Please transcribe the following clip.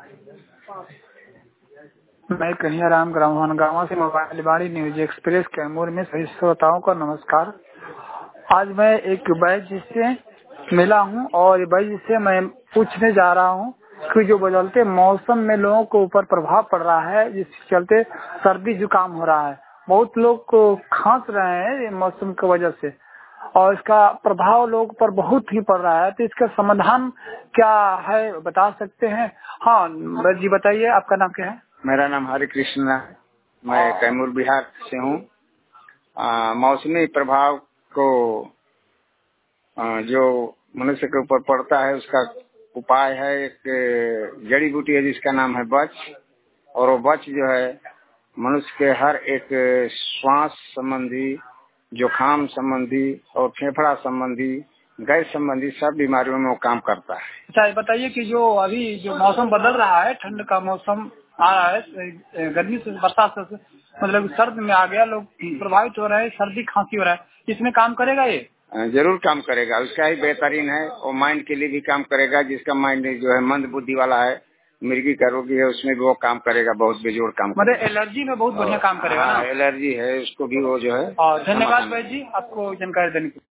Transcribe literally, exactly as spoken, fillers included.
मैं कन्हैयाराम ग्राम गाँव से मोबाइल बाड़ी न्यूज एक्सप्रेस कैमूर में सभी श्रोताओं को नमस्कार। आज मैं एक वैद्य से मिला हूं और वैद्य से मैं पूछने जा रहा हूं कि जो बदलते मौसम में लोगों को ऊपर प्रभाव पड़ रहा है, जिसके चलते सर्दी जुकाम हो रहा है, बहुत लोग को खांस रहे हैं मौसम की वजह से और इसका प्रभाव लोग पर बहुत ही पड़ रहा है। तो इसका समाधान क्या है बता सकते हैं? हाँ वैद्य जी बताइए, आपका नाम क्या है? मेरा नाम हरे कृष्ण है, मैं कैमूर बिहार से हूँ। मौसमी प्रभाव को आ, जो मनुष्य के ऊपर पड़ता है उसका उपाय है, एक जड़ी बूटी है जिसका नाम है बच, और वो बच जो है मनुष्य के हर एक श्वास संबंधी, जुकाम संबंधी और फेफड़ा संबंधी, गैस संबंधी सब बीमारियों में वो काम करता है। अच्छा बताइए कि जो अभी जो मौसम बदल रहा है, ठंड का मौसम आ रहा है, गर्मी से बरसात से मतलब सर्द में आ गया, लोग प्रभावित हो रहे हैं, सर्दी खांसी हो रहा है, इसमें काम करेगा? ये जरूर काम करेगा, उसका ही बेहतरीन है और माइंड के लिए भी काम करेगा। जिसका माइंड जो है मंद बुद्धि वाला है, मिर्गी का रोगी है, उसमें भी वो काम करेगा, बहुत बेजोड़ काम मतलब करेगा। एलर्जी में बहुत बढ़िया काम करेगा ना? एलर्जी है उसको भी वो जो है। और धन्यवाद भाई जी आपको जानकारी देने के लिए।